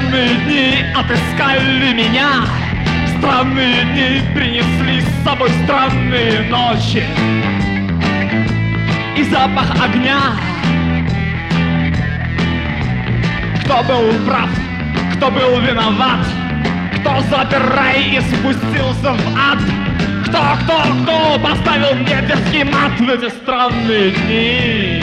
Странные дни отыскали меня, странные дни принесли с собой странные ночи и запах огня. Кто был прав, кто был виноват, кто запер рай и спустился в ад? Кто поставил мне детский мат в эти странные дни?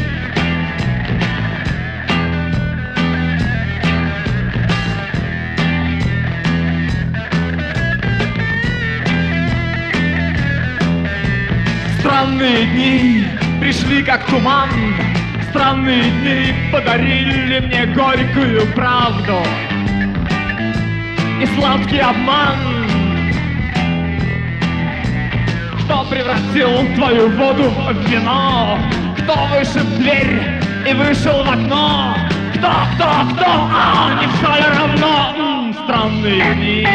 Странные дни пришли как туман, странные дни подарили мне горькую правду и сладкий обман. Кто превратил твою воду в вино? Кто вышиб дверь и вышел в окно? Кто? Не все ли равно? Странные дни.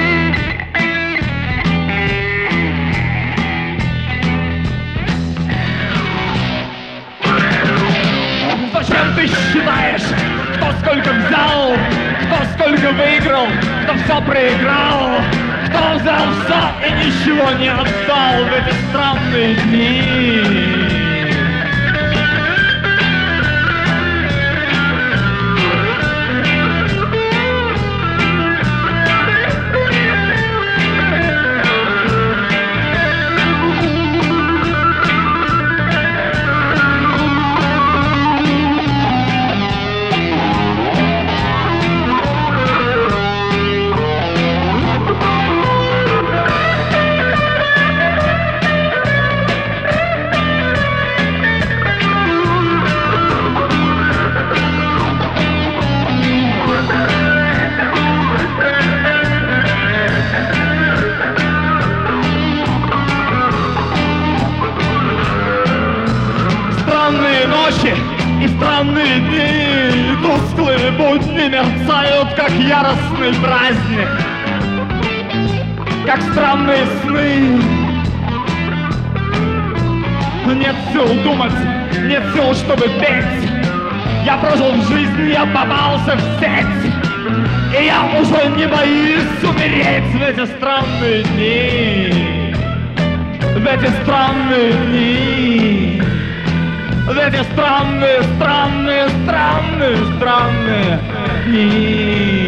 Зачем ты считаешь, кто сколько взял, кто сколько выиграл, кто все проиграл, кто взял все и ничего не отдал в эти странные дни? Странные ночи и странные дни, тусклые будни мерцают, как яростный праздник, как странные сны. Нет сил думать, нет сил, чтобы петь. Я прожил жизнь, я попался в сеть, и я уже не боюсь умереть в эти странные дни, в эти странные дни. В эти странные дни.